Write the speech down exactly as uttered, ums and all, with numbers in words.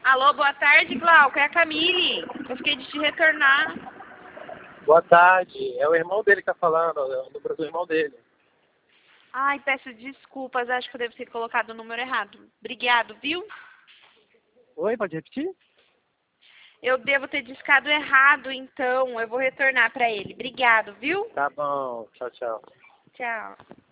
Alô, boa tarde, Glauco. É a Camille. Eu fiquei de te retornar. Boa tarde. É o irmão dele que tá falando, é o número do irmão dele. Ai, peço desculpas. Acho que eu devo ter colocado o número errado. Obrigado, viu? Oi, pode repetir? Eu devo ter discado errado, então eu vou retornar para ele. Obrigado, viu? Tá bom. Tchau, tchau. Tchau.